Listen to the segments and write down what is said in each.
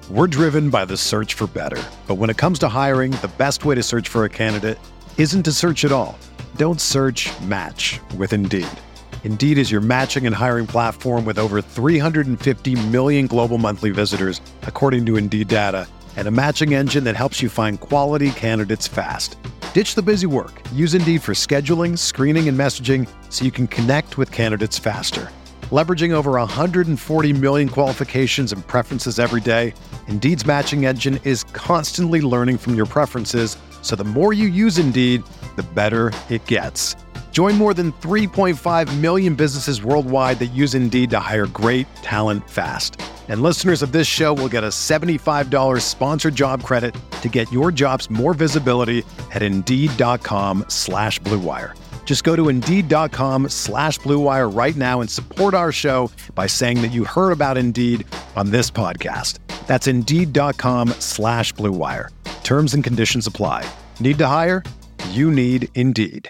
We're driven by the search for better. But when it comes to hiring, the best way to search for a candidate isn't to search at all. Don't search, match with Indeed. Indeed is your matching and hiring platform with over 350 million global monthly visitors, according to Indeed data, and a matching engine that helps you find quality candidates fast. Ditch the busy work. Use Indeed for scheduling, screening, and messaging so you can connect with candidates faster. Leveraging over 140 million qualifications and preferences every day, Indeed's matching engine is constantly learning from your preferences, so the more you use Indeed, the better it gets. Join more than 3.5 million businesses worldwide that use Indeed to hire great talent fast. And listeners of this show will get a $75 sponsored job credit to get your jobs more visibility at Indeed.com/Blue Wire. Just go to Indeed.com/Blue Wire right now and support our show by saying that you heard about Indeed on this podcast. That's Indeed.com/Blue Wire. Terms and conditions apply. Need to hire? You need Indeed.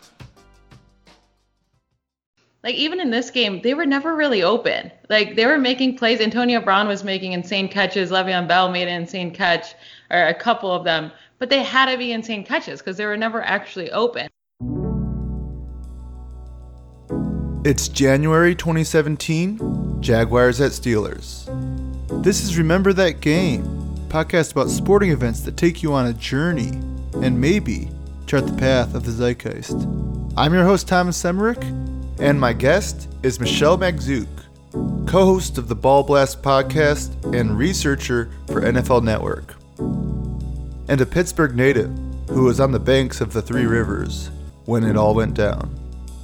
Like, even in this game, they were never really open. Like, they were making plays. Antonio Brown was making insane catches. Le'Veon Bell made an insane catch, or a couple of them. But they had to be insane catches because they were never actually open. It's January 2017, Jaguars at Steelers. This is Remember That Game, a podcast about sporting events that take you on a journey and maybe chart the path of the zeitgeist. I'm your host, Thomas Emmerich, and my guest is Michelle Magzouk, co-host of the Ball Blast podcast and researcher for NFL Network, and a Pittsburgh native who was on the banks of the Three Rivers when it all went down.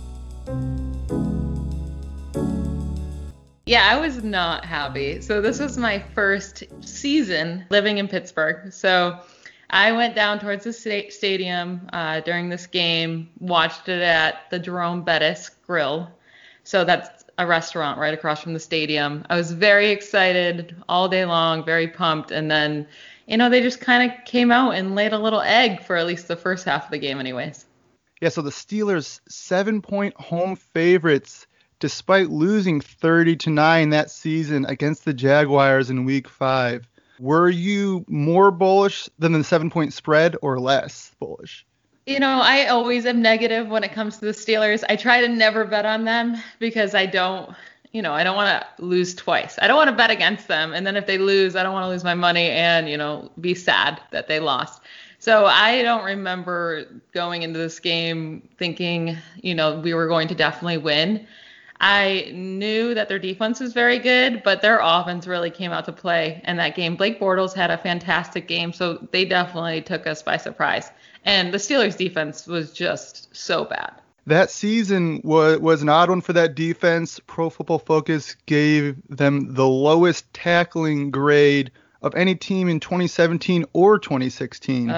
Yeah, I was not happy. So this was my first season living in Pittsburgh. So I went down towards the stadium during this game, watched it at the Jerome Bettis Grill. So that's a restaurant right across from the stadium. I was very excited all day long, very pumped. And then, they just kind of came out and laid a little egg for at least the first half of the game anyways. Yeah, so the Steelers 7-point home favorites despite losing 30-9 that season against the Jaguars in Week 5. Were you more bullish than the 7-point spread or less bullish? I always am negative when it comes to the Steelers. I try to never bet on them because I don't want to lose twice. I don't want to bet against them. And then if they lose, I don't want to lose my money and, be sad that they lost. So I don't remember going into this game thinking, we were going to definitely win. I knew that their defense was very good, but their offense really came out to play in that game. Blake Bortles had a fantastic game, so they definitely took us by surprise. And the Steelers' defense was just so bad. That season was an odd one for that defense. Pro Football Focus gave them the lowest tackling grade of any team in 2017 or 2016.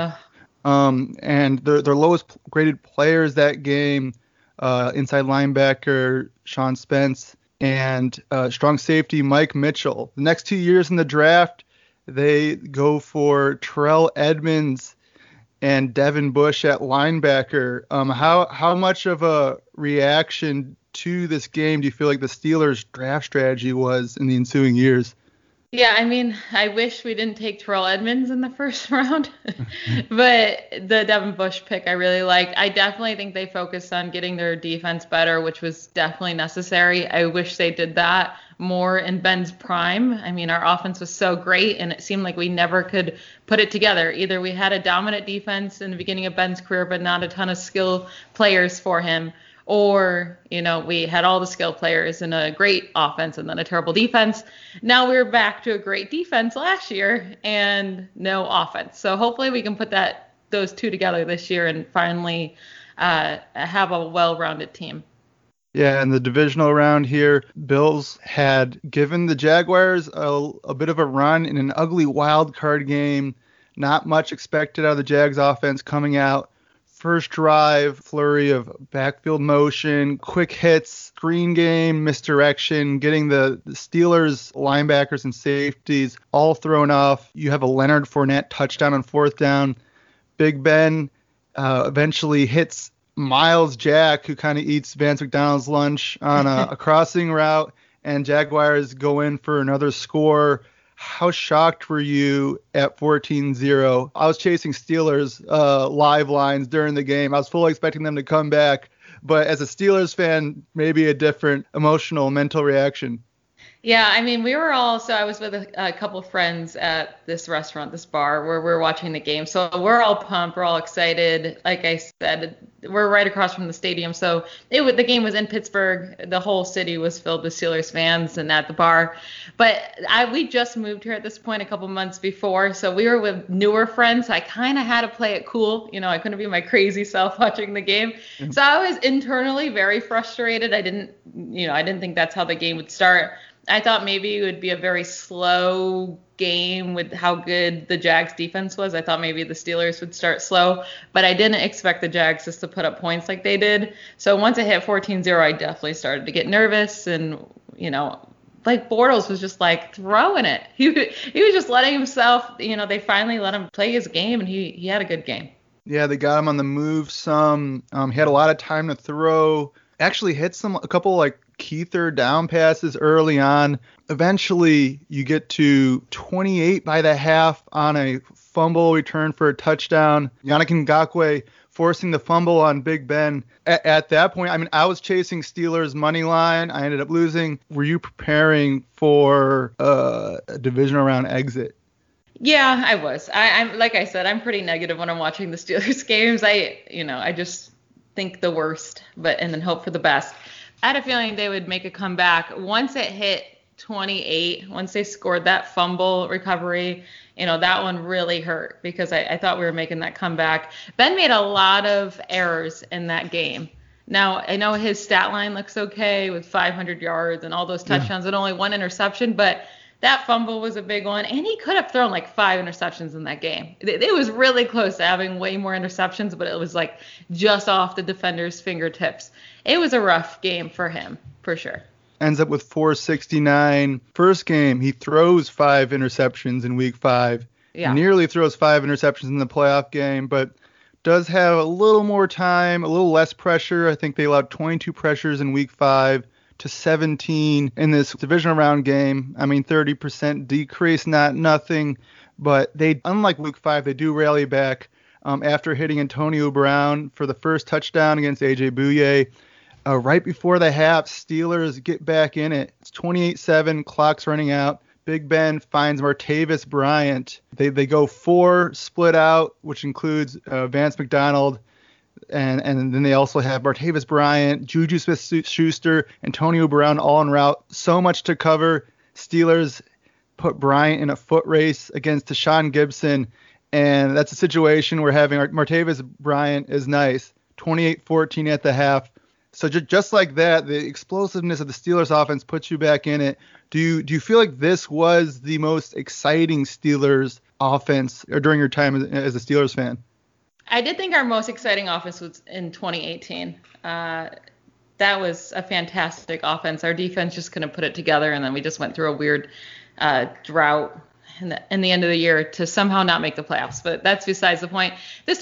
And their lowest graded players that game, inside linebacker Sean Spence and strong safety Mike Mitchell. The next 2 years in the draft, they go for Terrell Edmunds and Devin Bush at linebacker. How much of a reaction to this game do you feel like the Steelers' draft strategy was in the ensuing years? Yeah, I wish we didn't take Terrell Edmunds in the first round, but the Devin Bush pick I really liked. I definitely think they focused on getting their defense better, which was definitely necessary. I wish they did that more in Ben's prime. Our offense was so great, and it seemed like we never could put it together. Either we had a dominant defense in the beginning of Ben's career, but not a ton of skill players for him, or, we had all the skill players and a great offense and then a terrible defense. Now we're back to a great defense last year and no offense. So hopefully we can put those two together this year and finally have a well-rounded team. Yeah, in the divisional round here, Bills had given the Jaguars a bit of a run in an ugly wild card game. Not much expected out of the Jags offense coming out. First drive, flurry of backfield motion, quick hits, screen game, misdirection, getting the Steelers linebackers and safeties all thrown off. You have a Leonard Fournette touchdown on fourth down. Big Ben eventually hits Miles Jack, who kind of eats Vance McDonald's lunch on a crossing route, and Jaguars go in for another score. How shocked were you at 14-0? I was chasing Steelers live lines during the game. I was fully expecting them to come back. But as a Steelers fan, maybe a different emotional, mental reaction. Yeah, I mean, I was with a couple friends at this restaurant, this bar, where we're watching the game. So we're all pumped, we're all excited. Like I said, we're right across from the stadium. So the game was in Pittsburgh. The whole city was filled with Steelers fans and at the bar. But we just moved here at this point a couple months before. So we were with newer friends. So I kind of had to play it cool. I couldn't be my crazy self watching the game. Mm-hmm. So I was internally very frustrated. I didn't think that's how the game would start. I thought maybe it would be a very slow game with how good the Jags defense was. I thought maybe the Steelers would start slow, but I didn't expect the Jags just to put up points like they did. So once it hit 14-0, I definitely started to get nervous, and like Bortles was just like throwing it. He was just letting himself, they finally let him play his game, and he had a good game. Yeah, they got him on the move some. He had a lot of time to throw. Actually hit a couple like key third down passes early on. Eventually, you get to 28 by the half on a fumble return for a touchdown. Yannick Ngakoue forcing the fumble on Big Ben. At that point, I mean, I was chasing Steelers money line. I ended up losing. Were you preparing for a divisional round exit? Yeah, I was. I'm like I said, I'm pretty negative when I'm watching the Steelers games. I just think the worst, and then hope for the best. I had a feeling they would make a comeback. Once it hit 28, once they scored that fumble recovery, that one really hurt because I thought we were making that comeback. Ben made a lot of errors in that game. Now, I know his stat line looks okay with 500 yards and all those touchdowns and only one interception, but that fumble was a big one, and he could have thrown like 5 interceptions in that game. It was really close to having way more interceptions, but it was like just off the defender's fingertips. It was a rough game for him, for sure. Ends up with 469. First game, he throws 5 interceptions in week 5. Yeah. Nearly throws 5 interceptions in the playoff game, but does have a little more time, a little less pressure. I think they allowed 22 pressures in week 5. To 17 in this divisional round game. I mean, 30% decrease, not nothing, but unlike week 5, they do rally back after hitting Antonio Brown for the first touchdown against AJ Bouye. Right before the half, Steelers get back in it. It's 28-7, clock's running out. Big Ben finds Martavis Bryant. They go 4 split out, which includes Vance McDonald. And then they also have Martavis Bryant, Juju Smith-Schuster, Antonio Brown all en route. So much to cover. Steelers put Bryant in a foot race against Deshaun Gibson, and that's a situation where having Martavis Bryant is nice. 28-14 at the half. So just like that, the explosiveness of the Steelers offense puts you back in it. Do you feel like this was the most exciting Steelers offense during your time as a Steelers fan? I did think our most exciting offense was in 2018. That was a fantastic offense. Our defense just couldn't put it together, and then we just went through a weird drought in the end of the year to somehow not make the playoffs. But that's besides the point. This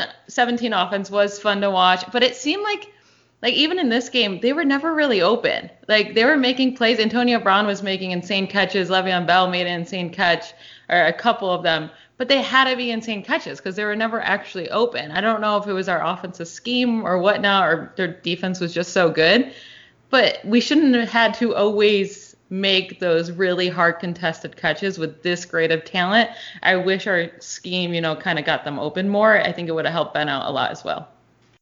2017 offense was fun to watch, but it seemed like even in this game, they were never really open. Like, they were making plays. Antonio Brown was making insane catches. Le'Veon Bell made an insane catch, or a couple of them. But they had to be insane catches because they were never actually open. I don't know if it was our offensive scheme or whatnot, or their defense was just so good. But we shouldn't have had to always make those really hard contested catches with this great of talent. I wish our scheme, kind of got them open more. I think it would have helped Ben out a lot as well.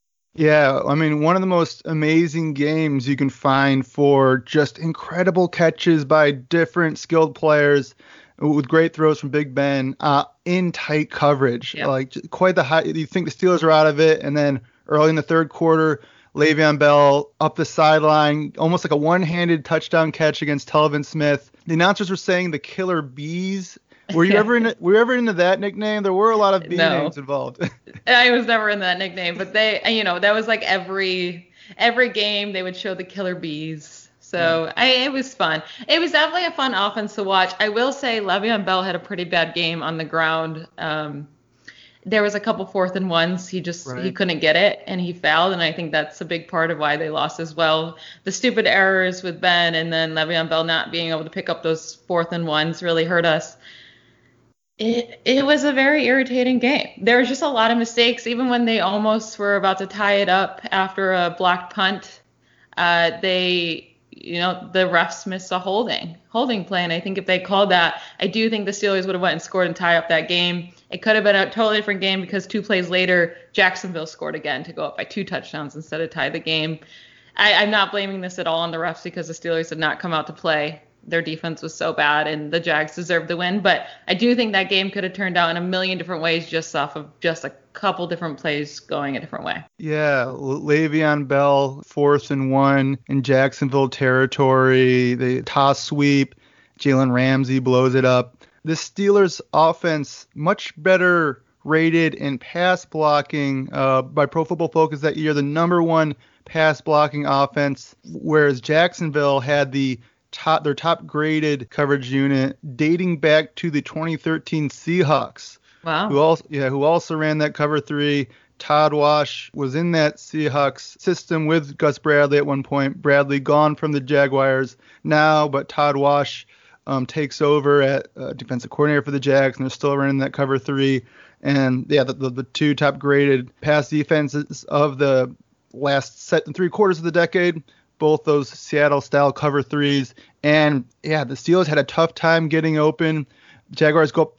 Yeah, I mean, one of the most amazing games you can find for just incredible catches by different skilled players with great throws from Big Ben in tight coverage. Yep. Like, quite the high. You think the Steelers are out of it, and then early in the third quarter, Le'Veon Bell up the sideline, almost like a one-handed touchdown catch against Telvin Smith. The announcers were saying the Killer Bees. Were you ever into that nickname? There were a lot of bee names involved. I was never in that nickname, but that was like every game they would show the Killer Bees. So it was fun. It was definitely a fun offense to watch. I will say Le'Veon Bell had a pretty bad game on the ground. there was a couple 4th and 1s. He couldn't get it and he fouled. And I think that's a big part of why they lost as well. The stupid errors with Ben and then Le'Veon Bell not being able to pick up those 4th and 1s really hurt us. It was a very irritating game. There was just a lot of mistakes. Even when they almost were about to tie it up after a blocked punt, the refs missed a holding play. And I think if they called that, I do think the Steelers would have went and scored and tie up that game. It could have been a totally different game because 2 plays later, Jacksonville scored again to go up by 2 touchdowns instead of tie the game. I'm not blaming this at all on the refs because the Steelers did not come out to play. Their defense was so bad and the Jags deserved the win. But I do think that game could have turned out in a million different ways just off of just a couple different plays going a different way. Yeah, Le'Veon Bell, 4th and 1 in Jacksonville territory. The toss sweep. Jalen Ramsey blows it up. The Steelers offense much better rated in pass blocking by Pro Football Focus that year, the number 1 pass blocking offense, whereas Jacksonville had their top graded coverage unit dating back to the 2013 Seahawks. Wow. Who also ran that cover 3. Todd Wash was in that Seahawks system with Gus Bradley at one point. Bradley gone from the Jaguars now, but Todd Wash takes over at defensive coordinator for the Jags, and they're still running that cover 3. And yeah, the 2 top graded pass defenses of the last 3 quarters of the decade. Both those Seattle-style cover 3s. And, yeah, the Steelers had a tough time getting open. Jaguars go up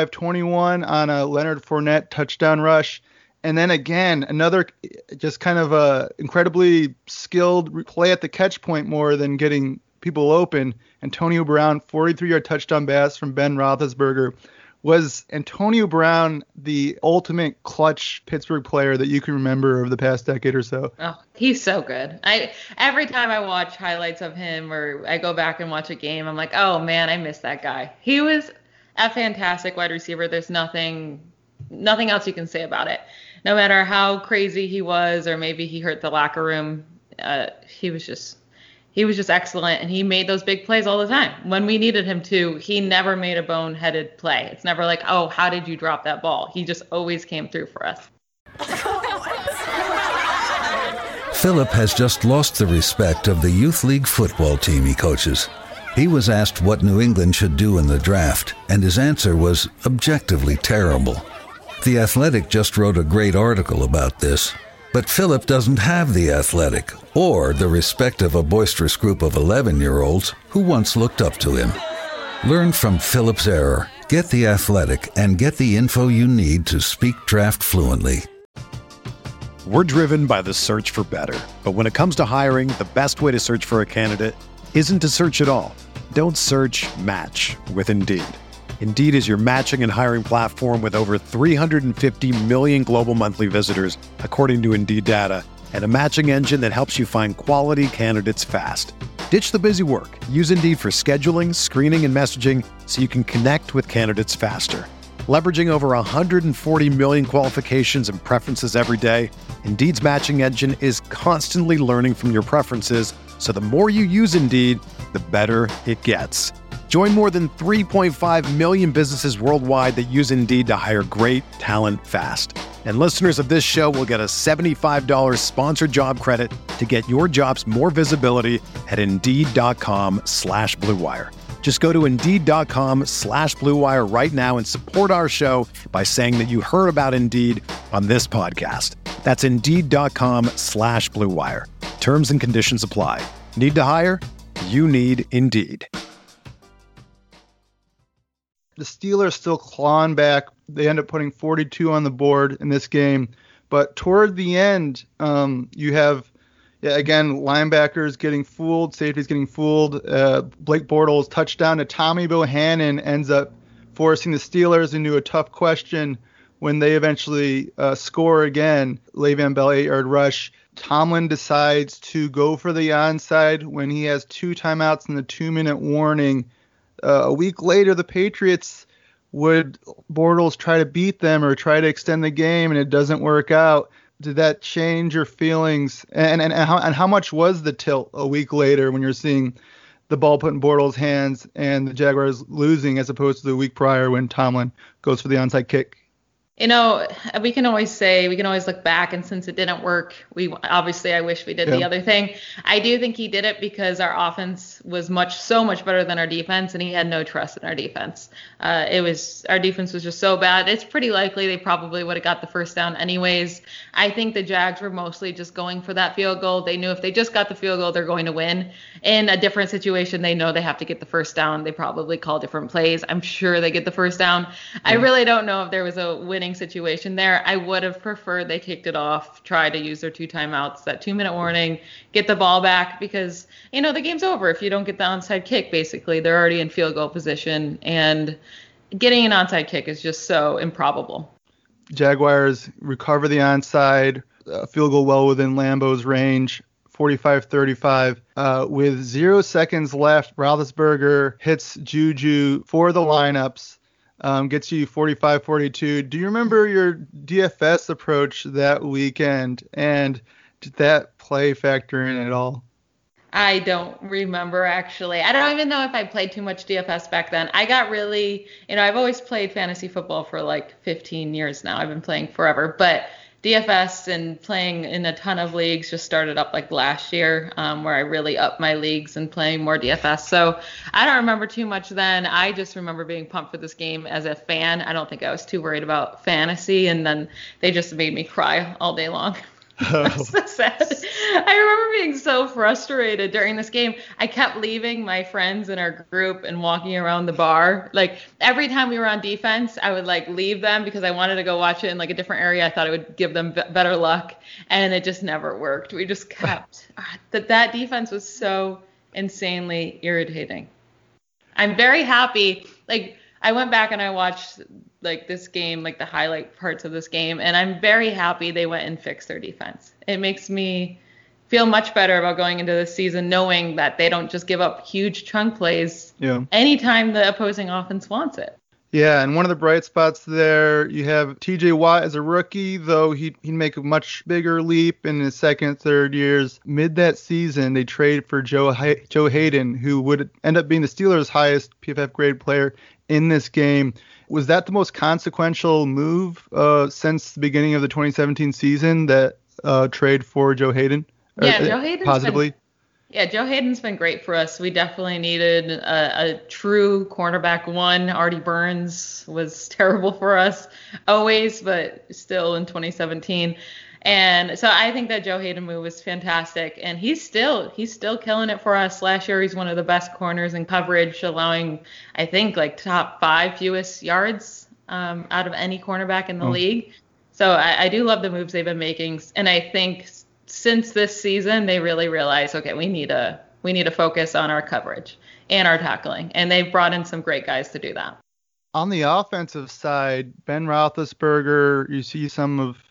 35-21 on a Leonard Fournette touchdown rush. And then again, another just kind of a incredibly skilled play at the catch point more than getting people open. Antonio Brown, 43-yard touchdown pass from Ben Roethlisberger. Was Antonio Brown the ultimate clutch Pittsburgh player that you can remember over the past decade or so? Oh, he's so good. Every time I watch highlights of him or I go back and watch a game, I'm like, oh man, I miss that guy. He was a fantastic wide receiver. There's nothing else you can say about it. No matter how crazy he was or maybe he hurt the locker room, he was just excellent, and he made those big plays all the time. When we needed him to, he never made a boneheaded play. It's never like, oh, how did you drop that ball? He just always came through for us. Philip has just lost the respect of the youth league football team he coaches. He was asked what New England should do in the draft, and his answer was objectively terrible. The Athletic just wrote a great article about this. But Philip doesn't have the Athletic or the respect of a boisterous group of 11-year-olds who once looked up to him. Learn from Philip's error, get the Athletic, and get the info you need to speak draft fluently. We're driven by the search for better. But when it comes to hiring, the best way to search for a candidate isn't to search at all. Don't search, match with Indeed. Indeed is your matching and hiring platform with over 350 million global monthly visitors, according to Indeed data, and a matching engine that helps you find quality candidates fast. Ditch the busy work. Use Indeed for scheduling, screening, and messaging so you can connect with candidates faster. Leveraging over 140 million qualifications and preferences every day, Indeed's matching engine is constantly learning from your preferences, so the more you use Indeed, the better it gets. Join more than 3.5 million businesses worldwide that use Indeed to hire great talent fast. And listeners of this show will get a $75 sponsored job credit to get your jobs more visibility at Indeed.com/Blue Wire. Just go to Indeed.com/Blue Wire right now and support our show by saying that you heard about Indeed on this podcast. That's Indeed.com/Blue Wire. Terms and conditions apply. Need to hire? You need Indeed. The Steelers still clawing back. They end up putting 42 on the board in this game. But toward the end, you have, again, linebackers getting fooled, safeties getting fooled. Blake Bortles' touchdown to Tommy Bohannon ends up forcing the Steelers into a tough question when they eventually score again. Le'Veon Bell 8-yard rush. Tomlin decides to go for the onside when he has 2 timeouts and the 2-minute warning. A week later, the Patriots would Bortles try to beat them or try to extend the game, and it doesn't work out. Did that change your feelings? And how much was the tilt a week later when you're seeing the ball put in Bortles' hands and the Jaguars losing as opposed to the week prior when Tomlin goes for the onside kick? We can always look back, and since it didn't work, I wish we did the other thing. I do think he did it because our offense was so much better than our defense, and he had no trust in our defense. Our defense was just so bad. It's pretty likely they probably would have got the first down anyways. I think the Jags were mostly just going for that field goal. They knew if they just got the field goal, they're going to win. In a different situation, they know they have to get the first down. They probably call different plays. I'm sure they get the first down. Yeah. I really don't know if there was a winning situation there. I would have preferred they kicked it off, try to use their 2 timeouts, that 2-minute warning, get the ball back, because the game's over if you don't get the onside kick. Basically, they're already in field goal position, and getting an onside kick is just so improbable. Jaguars recover the onside, field goal well within Lambeau's range, 45-35. With 0 seconds left, Roethlisberger hits Juju for the lineups. Gets you 45-42. Do you remember your DFS approach that weekend, and did that play factor in at all? I don't remember, actually. I don't even know if I played too much DFS back then. I got really, I've always played fantasy football for like 15 years now. I've been playing forever, but DFS and playing in a ton of leagues just started up like last year, where I really upped my leagues and playing more DFS. So I don't remember too much then. I just remember being pumped for this game as a fan. I don't think I was too worried about fantasy, and then they just made me cry all day long. That's so sad. I remember being so frustrated during this game. I kept leaving my friends in our group and walking around the bar. Like every time we were on defense, I would like leave them because I wanted to go watch it in like a different area. I thought it would give them better luck, and it just never worked. We just kept that defense was so insanely irritating. I'm very happy. Like I went back and I watched like this game, like the highlight parts of this game, and I'm very happy they went and fixed their defense. It makes me feel much better about going into this season knowing that they don't just give up huge chunk plays anytime the opposing offense wants it. Yeah, and one of the bright spots there, you have TJ Watt as a rookie, though he'd make a much bigger leap in his second, third years. Mid that season, they traded for Joe Hayden, who would end up being the Steelers' highest PFF grade player in this game. Was that the most consequential move since the beginning of the 2017 season, that trade for Joe Hayden? Yeah, Joe Hayden's positively. Joe Hayden's been great for us. We definitely needed a true cornerback one. Artie Burns was terrible for us always, but still in 2017. And so I think that Joe Hayden move was fantastic, and he's still killing it for us. Last year, he's one of the best corners in coverage, allowing, I think, like top 5 fewest yards out of any cornerback in the league. So I do love the moves they've been making, and I think since this season, they really realized, okay, we need to focus on our coverage and our tackling, and they've brought in some great guys to do that. On the offensive side, Ben Roethlisberger, you see some of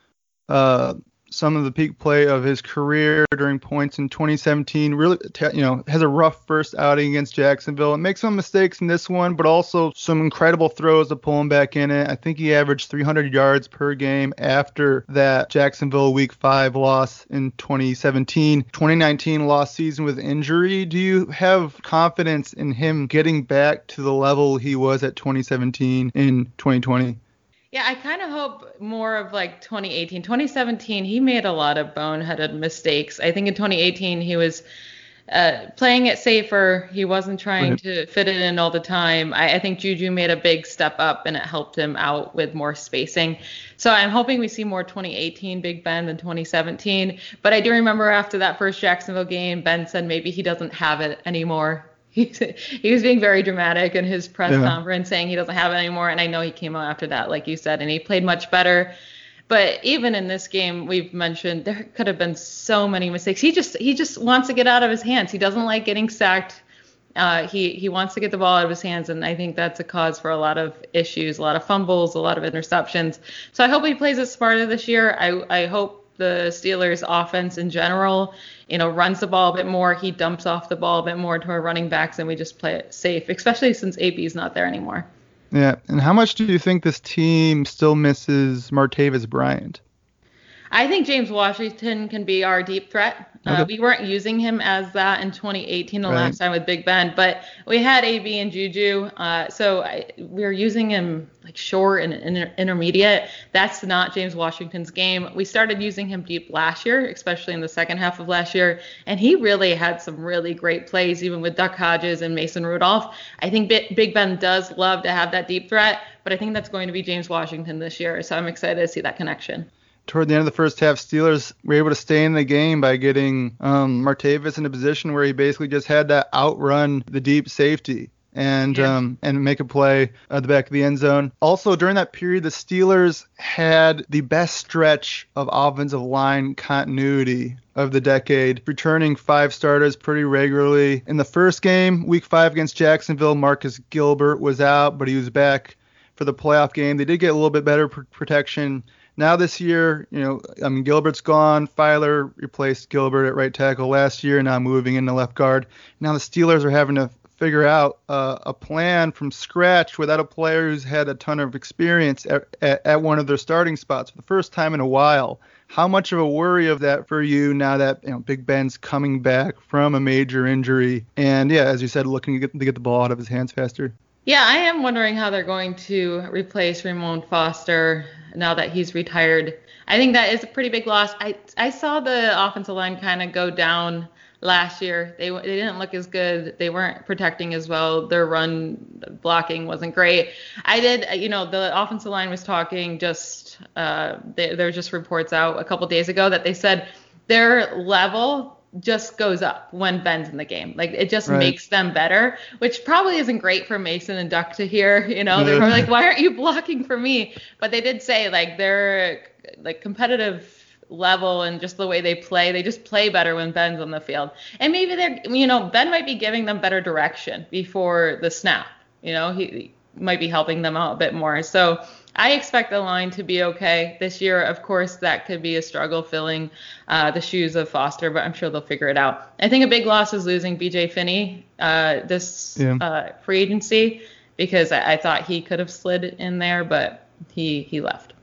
the peak play of his career during points in 2017. Really, has a rough first outing against Jacksonville and makes some mistakes in this one, but also some incredible throws to pull him back in it. I think he averaged 300 yards per game after that Jacksonville Week 5 loss in 2017. 2019 lost season with injury. Do you have confidence in him getting back to the level he was at 2017 in 2020? Yeah, I kind of hope more of like 2018. 2017, he made a lot of boneheaded mistakes. I think in 2018, he was playing it safer. He wasn't trying to fit it in all the time. I think Juju made a big step up, and it helped him out with more spacing. So I'm hoping we see more 2018 Big Ben than 2017. But I do remember after that first Jacksonville game, Ben said maybe he doesn't have it anymore. He was being very dramatic in his press conference, saying he doesn't have it anymore. And I know he came out after that, like you said, and he played much better. But even in this game, we've mentioned there could have been so many mistakes. He just wants to get out of his hands. He doesn't like getting sacked. He wants to get the ball out of his hands, and I think that's a cause for a lot of issues, a lot of fumbles, a lot of interceptions. So I hope he plays it smarter this year. I hope the Steelers offense in general, runs the ball a bit more. He dumps off the ball a bit more to our running backs, and we just play it safe, especially since AB's not there anymore. Yeah. And how much do you think this team still misses Martavis Bryant? I think James Washington can be our deep threat. Okay. We weren't using him as that in 2018, the last time with Big Ben, but we had AB and Juju, so we were using him like short and intermediate. That's not James Washington's game. We started using him deep last year, especially in the second half of last year, and he really had some really great plays, even with Duck Hodges and Mason Rudolph. I think Big Ben does love to have that deep threat, but I think that's going to be James Washington this year, so I'm excited to see that connection. Toward the end of the first half, Steelers were able to stay in the game by getting Martavis in a position where he basically just had to outrun the deep safety and make a play at the back of the end zone. Also, during that period, the Steelers had the best stretch of offensive line continuity of the decade, returning 5 starters pretty regularly. In the first game, Week 5 against Jacksonville, Marcus Gilbert was out, but he was back for the playoff game. They did get a little bit better protection. Now this year, Gilbert's gone. Filer replaced Gilbert at right tackle last year, now moving into left guard. Now the Steelers are having to figure out a plan from scratch without a player who's had a ton of experience at one of their starting spots for the first time in a while. How much of a worry of that for you now that Big Ben's coming back from a major injury and, as you said, looking to get the ball out of his hands faster? Yeah, I am wondering how they're going to replace Ramon Foster now that he's retired. I think that is a pretty big loss. I saw the offensive line kind of go down last year. They didn't look as good. They weren't protecting as well. Their run blocking wasn't great. The offensive line was talking just, there were just reports out a couple days ago that they said their level just goes up when Ben's in the game. Like, it just makes them better, which probably isn't great for Mason and Duck to hear. They're probably like, why aren't you blocking for me? But they did say, like, their like competitive level and just the way they just play better when Ben's on the field. And maybe Ben might be giving them better direction before the snap. He might be helping them out a bit more. So I expect the line to be okay this year. Of course, that could be a struggle filling the shoes of Foster, but I'm sure they'll figure it out. I think a big loss is losing B.J. Finney this free agency, because I thought he could have slid in there, but he left.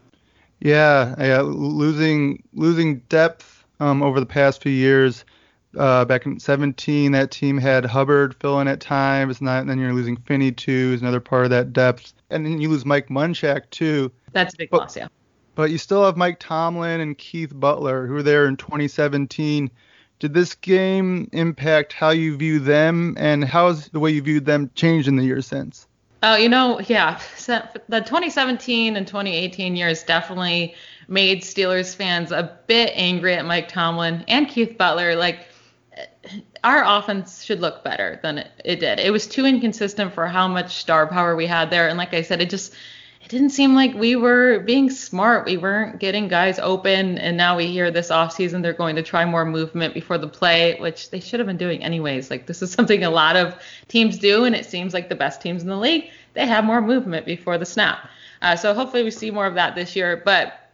Yeah, losing depth over the past few years. Back in 2017, that team had Hubbard fill in at times, and then you're losing Finney too, is another part of that depth. And then you lose Mike Munchak too. That's a big loss, yeah. But you still have Mike Tomlin and Keith Butler, who were there in 2017. Did this game impact how you view them, and how has the way you viewed them changed in the years since? Oh, yeah. So the 2017 and 2018 years definitely made Steelers fans a bit angry at Mike Tomlin and Keith Butler. Like, our offense should look better than it did. It was too inconsistent for how much star power we had there. And like I said, it didn't seem like we were being smart. We weren't getting guys open. And now we hear this offseason they're going to try more movement before the play, which they should have been doing anyways. Like, this is something a lot of teams do, and it seems like the best teams in the league, they have more movement before the snap. So hopefully we see more of that this year. But,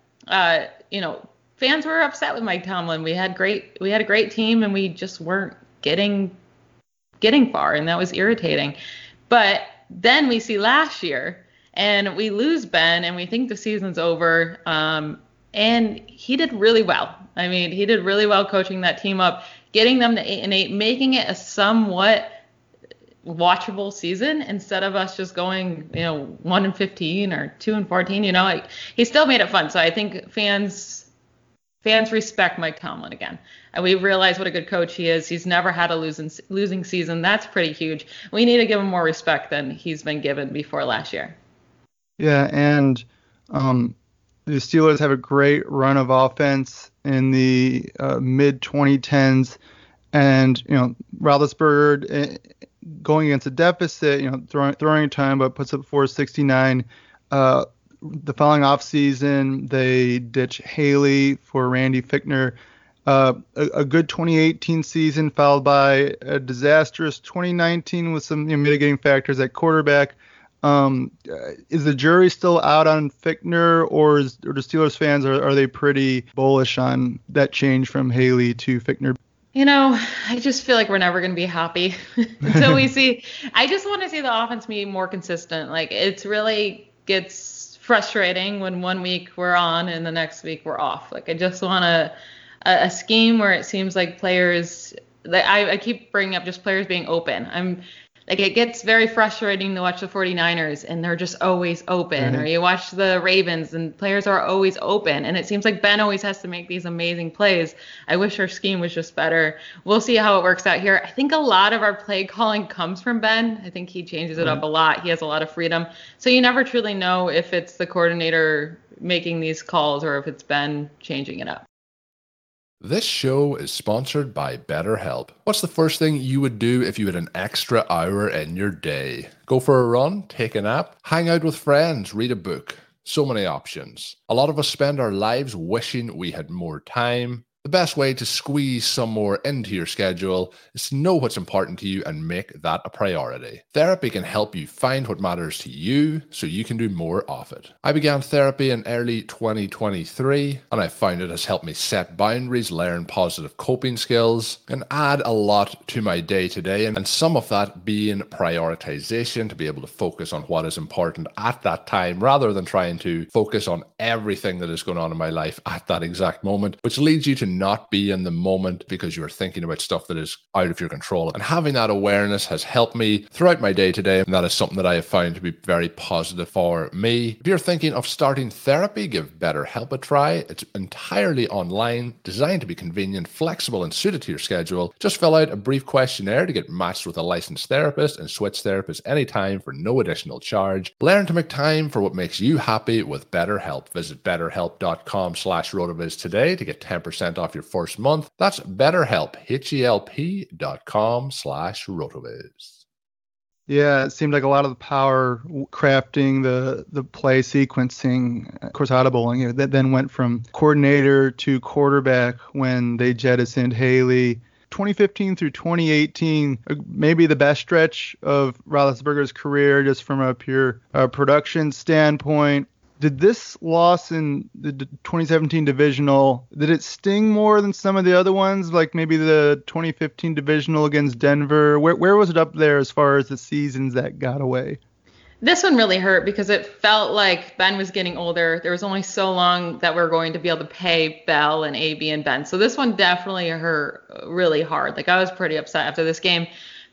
fans were upset with Mike Tomlin. We had a great team, and we just weren't getting far, and that was irritating. But then we see last year, and we lose Ben, and we think the season's over. And he did really well. I mean, he did really well coaching that team up, getting them to 8-8, making it a somewhat watchable season instead of us just going, 1-15 or 2-14. He still made it fun. So I think fans respect Mike Tomlin again. And we realize what a good coach he is. He's never had a losing season. That's pretty huge. We need to give him more respect than he's been given before last year. Yeah, and the Steelers have a great run of offense in the mid-2010s. And, Roethlisberger going against a deficit, throwing time, but puts up 469. The following offseason, they ditch Haley for Randy Fichtner. A good 2018 season followed by a disastrous 2019 with some mitigating factors at quarterback. Is the jury still out on Fichtner, or the Steelers fans, are they pretty bullish on that change from Haley to Fichtner? I just feel like we're never going to be happy until we see. I just want to see the offense be more consistent. Like, it's really gets frustrating when one week we're on and the next week we're off. Like, I just want to a scheme where it seems like players, I keep bringing up just players being open. It gets very frustrating to watch the 49ers and they're just always open. Or you watch the Ravens and players are always open. And it seems like Ben always has to make these amazing plays. I wish our scheme was just better. We'll see how it works out here. I think a lot of our play calling comes from Ben. I think he changes it up a lot. He has a lot of freedom. So you never truly know if it's the coordinator making these calls or if it's Ben changing it up. This show is sponsored by BetterHelp. What's the first thing you would do if you had an extra hour in your day? Go for a run, take a nap, hang out with friends, read a book. So many options. A lot of us spend our lives wishing we had more time. The best way to squeeze some more into your schedule is to know what's important to you and make that a priority. Therapy can help you find what matters to you so you can do more of it. I began therapy in early 2023 and I found it has helped me set boundaries, learn positive coping skills, and add a lot to my day-to-day, and some of that being prioritization, to be able to focus on what is important at that time rather than trying to focus on everything that is going on in my life at that exact moment, which leads you to not be in the moment because you're thinking about stuff that is out of your control. And having that awareness has helped me throughout my day-to-day, and that is something that I have found to be very positive for me. If you're thinking of starting therapy, give BetterHelp a try. It's entirely online, designed to be convenient, flexible, and suited to your schedule. Just fill out a brief questionnaire to get matched with a licensed therapist and switch therapists anytime for no additional charge. Learn to make time for what makes you happy with BetterHelp. Visit betterhelp.com/rotoviz today to get 10% off your first month. That's BetterHelp, HELP.com/rotoviz. Yeah, it seemed like a lot of the power crafting, the play sequencing, of course, audibling, that then went from coordinator to quarterback when they jettisoned Haley. 2015 through 2018, maybe the best stretch of Roethlisberger's career, just from a pure production standpoint. Did this loss in the 2017 divisional, did it sting more than some of the other ones, like maybe the 2015 divisional against Denver? Where was it up there as far as the seasons that got away? This one really hurt because it felt like Ben was getting older. There was only so long that we're going to be able to pay Bell and AB and Ben. So this one definitely hurt really hard. Like, I was pretty upset after this game.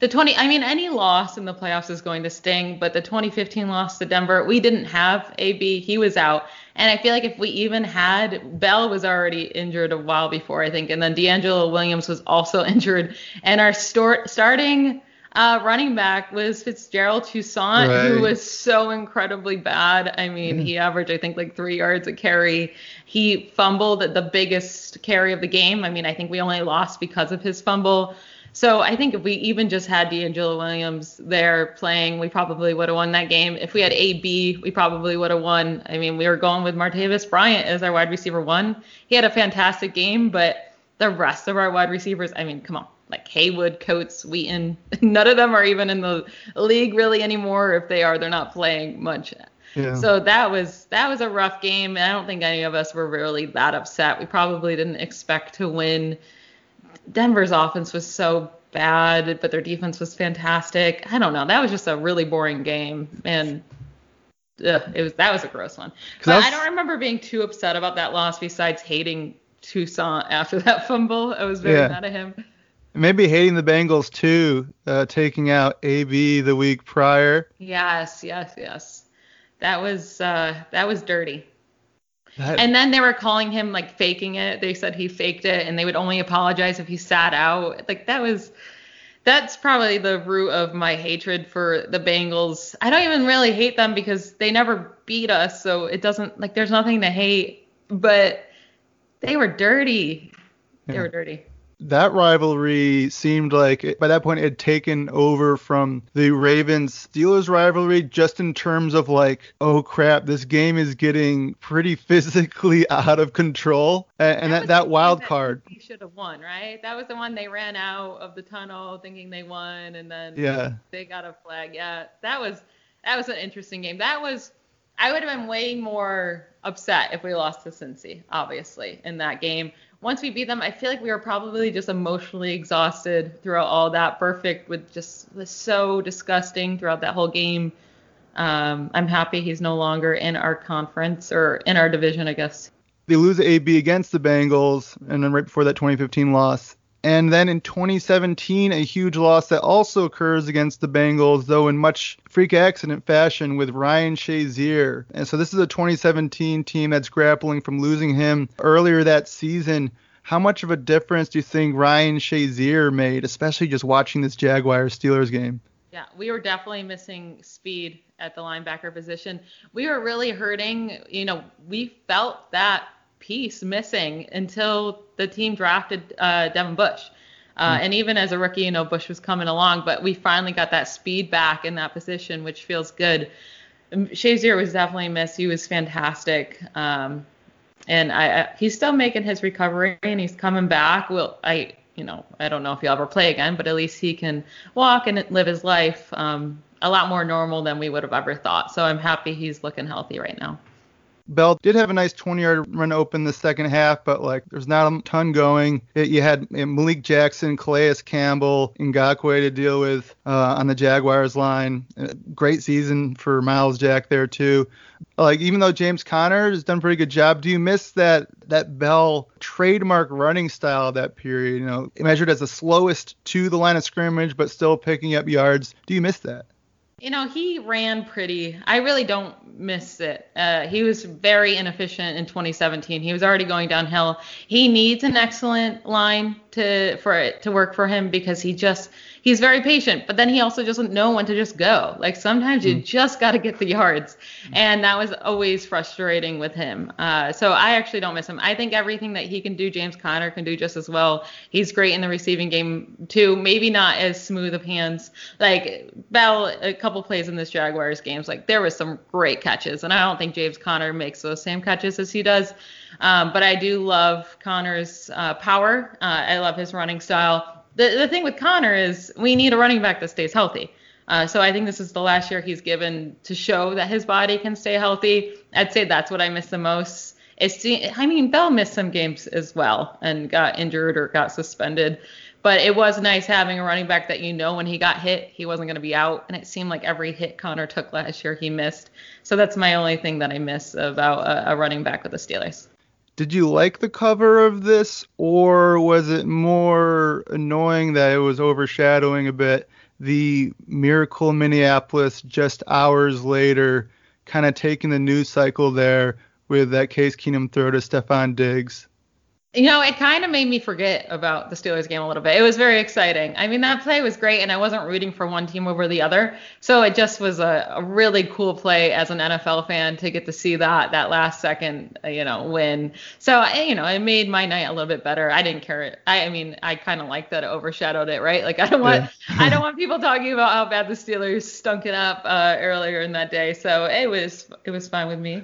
Any loss in the playoffs is going to sting, but the 2015 loss to Denver, we didn't have AB. He was out. And I feel like if we even had, Bell was already injured a while before, I think. And then D'Angelo Williams was also injured. And our starting running back was Fitzgerald Toussaint, right, who was so incredibly bad. I mean, he averaged, I think, like 3 yards a carry. He fumbled at the biggest carry of the game. I mean, I think we only lost because of his fumble. So I think if we even just had D'Angelo Williams there playing, we probably would have won that game. If we had AB, we probably would have won. I mean, we were going with Martavis Bryant as our wide receiver 1. He had a fantastic game, but the rest of our wide receivers, I mean, come on. Like Haywood, Coates, Wheaton, none of them are even in the league really anymore. If they are, they're not playing much. Yeah. So that was a rough game. I don't think any of us were really that upset. We probably didn't expect to win. Denver's offense was so bad, but their defense was fantastic. I don't know. That was just a really boring game, and that was a gross one. But I don't remember being too upset about that loss besides hating Toussaint after that fumble. I was very mad at him. Maybe hating the Bengals too, taking out AB the week prior. Yes. That was dirty. And then they were calling him like faking it. They said he faked it, and they would only apologize if he sat out. Like that's probably the root of my hatred for the Bengals. I don't even really hate them because they never beat us, so it doesn't, like, there's nothing to hate. But they were dirty. They were dirty. That rivalry seemed like by that point it had taken over from the Ravens-Steelers rivalry, just in terms of like, oh crap, this game is getting pretty physically out of control. And that wild card. He should have won, right? That was the one they ran out of the tunnel thinking they won, and then they got a flag. Yeah, that was an interesting game. I would have been way more upset if we lost to Cincy, obviously, in that game. Once we beat them, I feel like we were probably just emotionally exhausted throughout all that. Perfect was so disgusting throughout that whole game. I'm happy he's no longer in our conference or in our division, I guess. They lose AB against the Bengals, and then right before that 2015 loss. And then in 2017, a huge loss that also occurs against the Bengals, though in much freak accident fashion, with Ryan Shazier. And so this is a 2017 team that's grappling from losing him earlier that season. How much of a difference do you think Ryan Shazier made, especially just watching this Jaguars-Steelers game? Yeah, we were definitely missing speed at the linebacker position. We were really hurting. We felt that piece missing until the team drafted Devin Bush. And even as a rookie, Bush was coming along, but we finally got that speed back in that position, which feels good. Shazier was definitely missed. He was fantastic. And he's still making his recovery, and he's coming back. I don't know if he'll ever play again, but at least he can walk and live his life a lot more normal than we would have ever thought. So I'm happy he's looking healthy right now. Bell did have a nice 20-yard run open the second half, but there's not a ton going. You had Malik Jackson, Calais Campbell, Ngakoue to deal with on the Jaguars line. Great season for Miles Jack there too. Even though James Conner has done a pretty good job, do you miss that Bell trademark running style of that period? Measured as the slowest to the line of scrimmage, but still picking up yards. Do you miss that? He ran I really don't miss it. He was very inefficient in 2017. He was already going downhill. He needs an excellent line for it to work for him, because he's very patient, but then he also doesn't know when to just go. Sometimes you just got to get the yards. And that was always frustrating with him. So I actually don't miss him. I think everything that he can do, James Conner can do just as well. He's great in the receiving game too. Maybe not as smooth of hands. Bell, a couple plays in this Jaguars games, there was some great catches. And I don't think James Conner makes those same catches as he does. But I do love Conner's power. I love his running style. The thing with Conner is we need a running back that stays healthy. So I think this is the last year he's given to show that his body can stay healthy. I'd say that's what I miss the most. Bell missed some games as well and got injured or got suspended. But it was nice having a running back that when he got hit, he wasn't going to be out. And it seemed like every hit Conner took last year, he missed. So that's my only thing that I miss about a running back with the Steelers. Did you like the cover of this, or was it more annoying that it was overshadowing a bit the Miracle in Minneapolis just hours later, kind of taking the news cycle there with that Case Keenum throw to Stephon Diggs? It kind of made me forget about the Steelers game a little bit. It was very exciting. That play was great, and I wasn't rooting for one team over the other. So it just was a really cool play as an NFL fan to get to see that last second, win. So, it made my night a little bit better. I didn't care. I kind of like that it overshadowed it, right? I don't want people talking about how bad the Steelers stunk it up earlier in that day. So it was fine with me.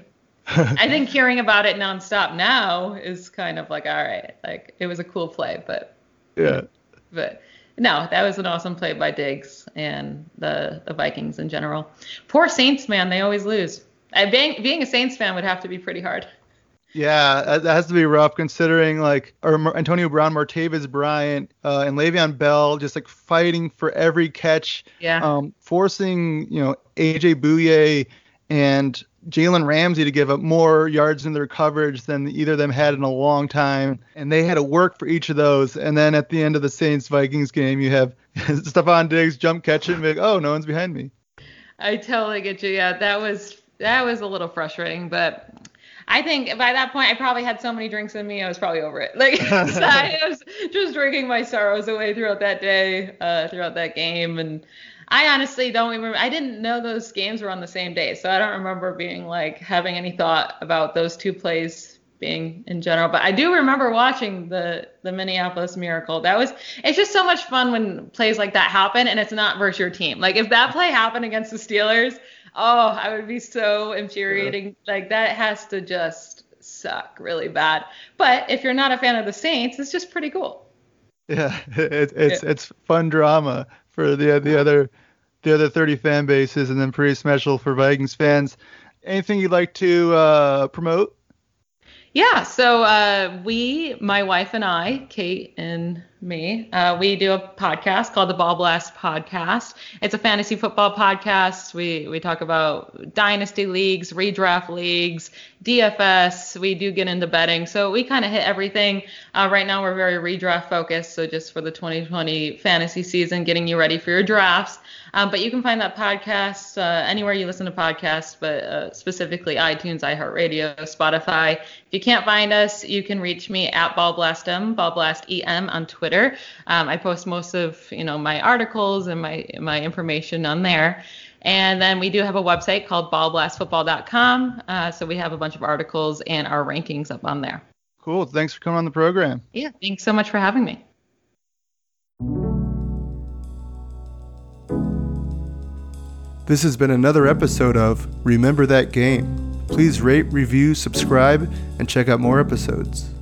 I think hearing about it nonstop now is kind of all right, it was a cool play, but yeah. But no, that was an awesome play by Diggs and the Vikings in general. Poor Saints, man, they always lose. Being a Saints fan would have to be pretty hard. Yeah, that has to be rough considering Antonio Brown, Martavis Bryant, and Le'Veon Bell just fighting for every catch. Yeah. Forcing AJ Bouye and Jalen Ramsey to give up more yards in their coverage than either of them had in a long time. And they had to work for each of those. And then at the end of the Saints-Vikings game, you have Stephon Diggs jump catch it and be oh, no one's behind me. I totally get you. Yeah, that was a little frustrating. But I think by that point, I probably had so many drinks in me, I was probably over it. So I was just drinking my sorrows away throughout that day, throughout that game. And I honestly don't remember. I didn't know those games were on the same day, so I don't remember being having any thought about those two plays being in general. But I do remember watching the Minneapolis Miracle. It's just so much fun when plays like that happen and it's not versus your team. If that play happened against the Steelers, I would be so infuriating. That has to just suck really bad. But if you're not a fan of the Saints, it's just pretty cool. Yeah, it's fun drama for the other 30 fan bases, and then pretty special for Vikings fans. Anything you'd like to promote? Yeah, so my wife and I, Kate and me, we do a podcast called the Ball Blast Podcast. It's a fantasy football podcast. We talk about dynasty leagues, redraft leagues, DFS. We do get into betting, so we kind of hit everything. Right now, we're very redraft focused, so just for the 2020 fantasy season, getting you ready for your drafts. But you can find that podcast anywhere you listen to podcasts, but specifically iTunes, iHeartRadio, Spotify. If you can't find us, you can reach me at BallBlastM, BallBlastEM on Twitter. I post most of my articles and my information on there. And then we do have a website called ballblastfootball.com. So we have a bunch of articles and our rankings up on there. Cool. Thanks for coming on the program. Yeah, thanks so much for having me. This has been another episode of Remember That Game. Please rate, review, subscribe, and check out more episodes.